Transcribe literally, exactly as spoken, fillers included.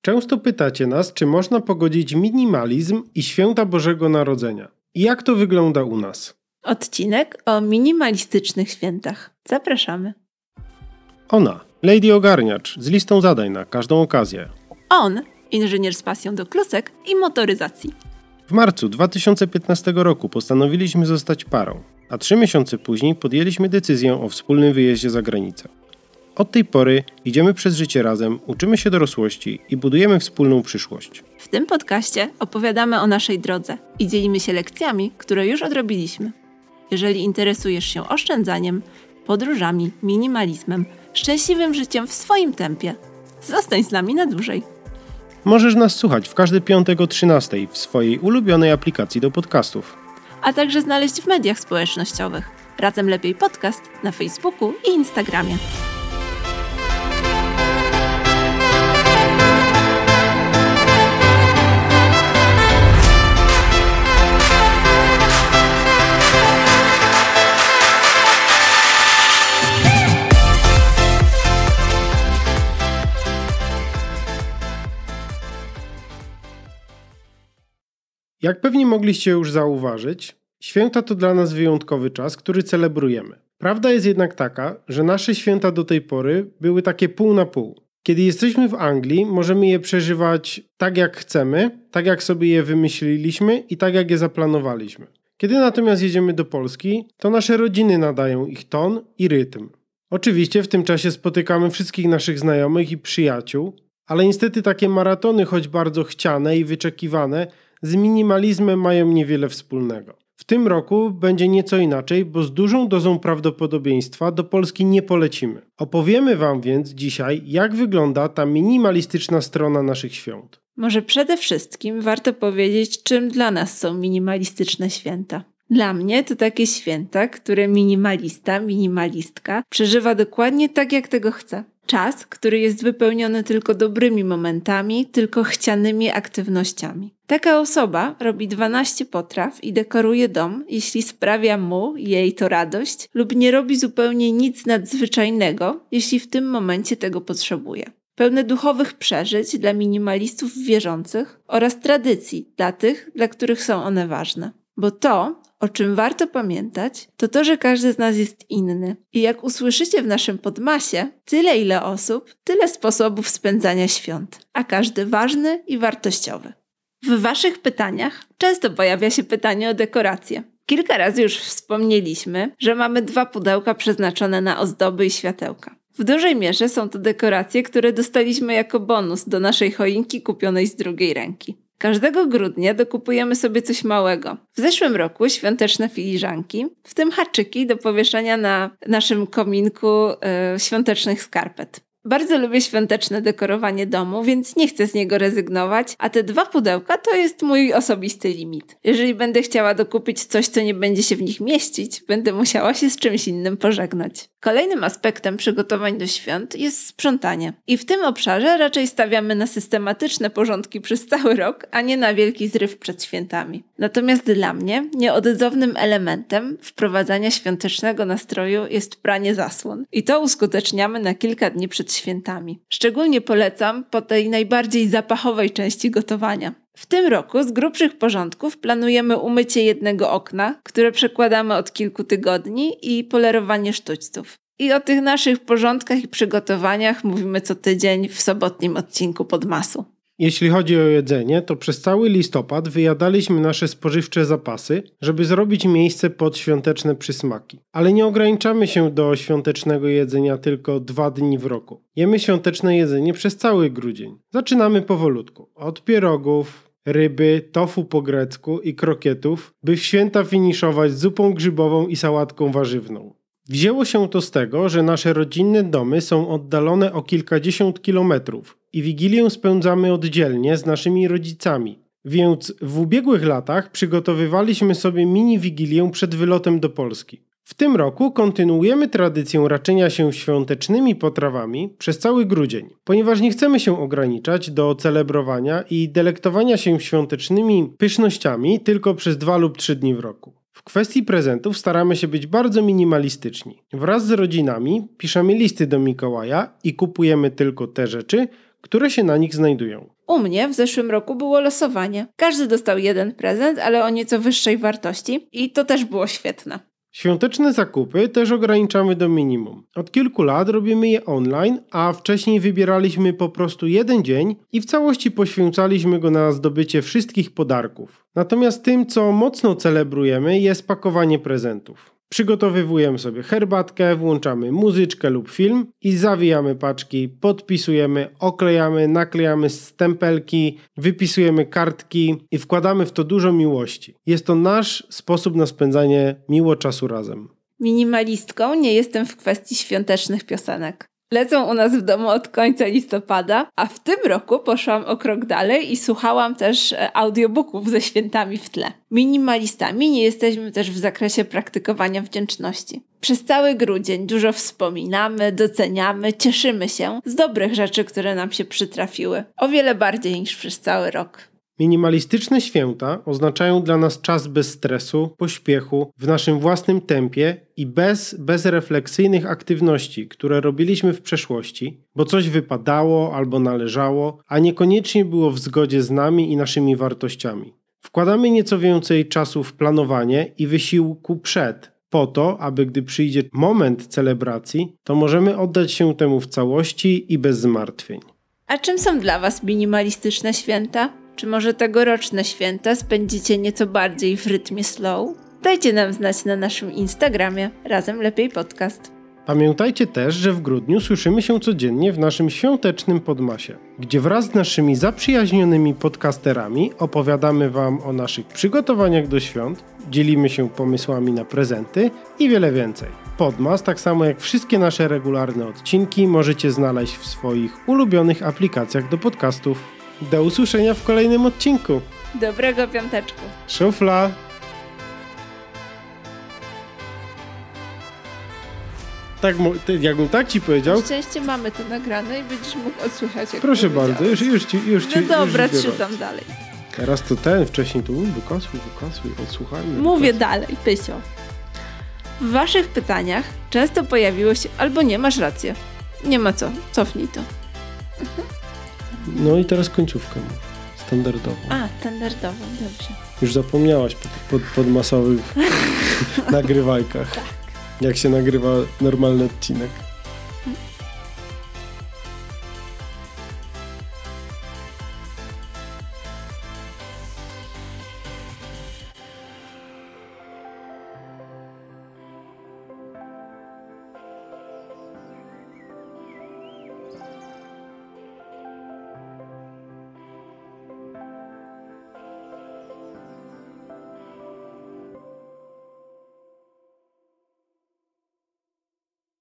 Często pytacie nas, czy można pogodzić minimalizm i święta Bożego Narodzenia. I jak to wygląda u nas? Odcinek o minimalistycznych świętach. Zapraszamy. Ona, Lady Ogarniacz, z listą zadań na każdą okazję. On, inżynier z pasją do klusek i motoryzacji. W marcu dwa tysiące piętnastego roku postanowiliśmy zostać parą, a trzy miesiące później podjęliśmy decyzję o wspólnym wyjeździe za granicę. Od tej pory idziemy przez życie razem, uczymy się dorosłości i budujemy wspólną przyszłość. W tym podcaście opowiadamy o naszej drodze i dzielimy się lekcjami, które już odrobiliśmy. Jeżeli interesujesz się oszczędzaniem, podróżami, minimalizmem, szczęśliwym życiem w swoim tempie, zostań z nami na dłużej. Możesz nas słuchać w każdy piątek o trzynastej w swojej ulubionej aplikacji do podcastów. A także znaleźć w mediach społecznościowych. Razem Lepiej Podcast na Facebooku i Instagramie. Jak pewnie mogliście już zauważyć, święta to dla nas wyjątkowy czas, który celebrujemy. Prawda jest jednak taka, że nasze święta do tej pory były takie pół na pół. Kiedy jesteśmy w Anglii, możemy je przeżywać tak jak chcemy, tak jak sobie je wymyśliliśmy i tak jak je zaplanowaliśmy. Kiedy natomiast jedziemy do Polski, to nasze rodziny nadają ich ton i rytm. Oczywiście w tym czasie spotykamy wszystkich naszych znajomych i przyjaciół, ale niestety takie maratony, choć bardzo chciane i wyczekiwane, z minimalizmem mają niewiele wspólnego. W tym roku będzie nieco inaczej, bo z dużą dozą prawdopodobieństwa do Polski nie polecimy. Opowiemy Wam więc dzisiaj, jak wygląda ta minimalistyczna strona naszych świąt. Może przede wszystkim warto powiedzieć, czym dla nas są minimalistyczne święta. Dla mnie to takie święta, które minimalista, minimalistka przeżywa dokładnie tak, jak tego chce. Czas, który jest wypełniony tylko dobrymi momentami, tylko chcianymi aktywnościami. Taka osoba robi dwanaście potraw i dekoruje dom, jeśli sprawia mu, jej to radość, lub nie robi zupełnie nic nadzwyczajnego, jeśli w tym momencie tego potrzebuje. Pełne duchowych przeżyć dla minimalistów wierzących oraz tradycji dla tych, dla których są one ważne. Bo to, o czym warto pamiętać, to to, że każdy z nas jest inny. I jak usłyszycie w naszym podmasie, tyle ile osób, tyle sposobów spędzania świąt, a każdy ważny i wartościowy. W waszych pytaniach często pojawia się pytanie o dekoracje. Kilka razy już wspomnieliśmy, że mamy dwa pudełka przeznaczone na ozdoby i światełka. W dużej mierze są to dekoracje, które dostaliśmy jako bonus do naszej choinki kupionej z drugiej ręki. Każdego grudnia dokupujemy sobie coś małego. W zeszłym roku świąteczne filiżanki, w tym haczyki do powieszenia na naszym kominku yy, świątecznych skarpet. Bardzo lubię świąteczne dekorowanie domu, więc nie chcę z niego rezygnować, a te dwa pudełka to jest mój osobisty limit. Jeżeli będę chciała dokupić coś, co nie będzie się w nich mieścić, będę musiała się z czymś innym pożegnać. Kolejnym aspektem przygotowań do świąt jest sprzątanie. I w tym obszarze raczej stawiamy na systematyczne porządki przez cały rok, a nie na wielki zryw przed świętami. Natomiast dla mnie nieodzownym elementem wprowadzania świątecznego nastroju jest pranie zasłon. I to uskuteczniamy na kilka dni przed świętami. Szczególnie polecam po tej najbardziej zapachowej części gotowania. W tym roku z grubszych porządków planujemy umycie jednego okna, które przekładamy od kilku tygodni, i polerowanie sztućców. I o tych naszych porządkach i przygotowaniach mówimy co tydzień w sobotnim odcinku Podmasu. Jeśli chodzi o jedzenie, to przez cały listopad wyjadaliśmy nasze spożywcze zapasy, żeby zrobić miejsce pod świąteczne przysmaki. Ale nie ograniczamy się do świątecznego jedzenia tylko dwa dni w roku. Jemy świąteczne jedzenie przez cały grudzień. Zaczynamy powolutku. Od pierogów, ryby, tofu po grecku i krokietów, by w święta finiszować zupą grzybową i sałatką warzywną. Wzięło się to z tego, że nasze rodzinne domy są oddalone o kilkadziesiąt kilometrów i Wigilię spędzamy oddzielnie z naszymi rodzicami, więc w ubiegłych latach przygotowywaliśmy sobie mini-Wigilię przed wylotem do Polski. W tym roku kontynuujemy tradycję raczenia się świątecznymi potrawami przez cały grudzień, ponieważ nie chcemy się ograniczać do celebrowania i delektowania się świątecznymi pysznościami tylko przez dwa lub trzy dni w roku. W kwestii prezentów staramy się być bardzo minimalistyczni. Wraz z rodzinami piszemy listy do Mikołaja i kupujemy tylko te rzeczy, które się na nich znajdują. U mnie w zeszłym roku było losowanie. Każdy dostał jeden prezent, ale o nieco wyższej wartości i to też było świetne. Świąteczne zakupy też ograniczamy do minimum. Od kilku lat robimy je online, a wcześniej wybieraliśmy po prostu jeden dzień i w całości poświęcaliśmy go na zdobycie wszystkich podarków. Natomiast tym, co mocno celebrujemy, jest pakowanie prezentów. Przygotowujemy sobie herbatkę, włączamy muzyczkę lub film i zawijamy paczki, podpisujemy, oklejamy, naklejamy stempelki, wypisujemy kartki i wkładamy w to dużo miłości. Jest to nasz sposób na spędzanie miło czasu razem. Minimalistką nie jestem w kwestii świątecznych piosenek. Lecą u nas w domu od końca listopada, a w tym roku poszłam o krok dalej i słuchałam też audiobooków ze świętami w tle. Minimalistami nie jesteśmy też w zakresie praktykowania wdzięczności. Przez cały grudzień dużo wspominamy, doceniamy, cieszymy się z dobrych rzeczy, które nam się przytrafiły. O wiele bardziej niż przez cały rok. Minimalistyczne święta oznaczają dla nas czas bez stresu, pośpiechu, w naszym własnym tempie i bez bezrefleksyjnych aktywności, które robiliśmy w przeszłości, bo coś wypadało albo należało, a niekoniecznie było w zgodzie z nami i naszymi wartościami. Wkładamy nieco więcej czasu w planowanie i wysiłku przed, po to, aby gdy przyjdzie moment celebracji, to możemy oddać się temu w całości i bez zmartwień. A czym są dla Was minimalistyczne święta? Czy może tegoroczne święta spędzicie nieco bardziej w rytmie slow? Dajcie nam znać na naszym Instagramie Razem Lepiej Podcast. Pamiętajcie też, że w grudniu słyszymy się codziennie w naszym świątecznym Podmasie, gdzie wraz z naszymi zaprzyjaźnionymi podcasterami opowiadamy Wam o naszych przygotowaniach do świąt, dzielimy się pomysłami na prezenty i wiele więcej. Podmas, tak samo jak wszystkie nasze regularne odcinki, możecie znaleźć w swoich ulubionych aplikacjach do podcastów. Do usłyszenia w kolejnym odcinku. Dobrego piąteczku. Szufla. Tak, jakbym tak ci powiedział. Na szczęście mamy to nagrane i będziesz mógł odsłuchać. Jak proszę bardzo, już, już ci, już ci. No dobra, już czytam dalej. Teraz to ten, wcześniej tu wykasuj, wykasuj, odsłuchajmy. Mówię wykasuj. dalej, Pysio. W waszych pytaniach często pojawiło się albo nie, masz rację. Nie ma co, cofnij to. Mhm. No i teraz końcówkę standardową. A, standardową, dobrze. Już zapomniałaś po tych pod, podmasowych nagrywajkach. Tak. Jak się nagrywa normalny odcinek.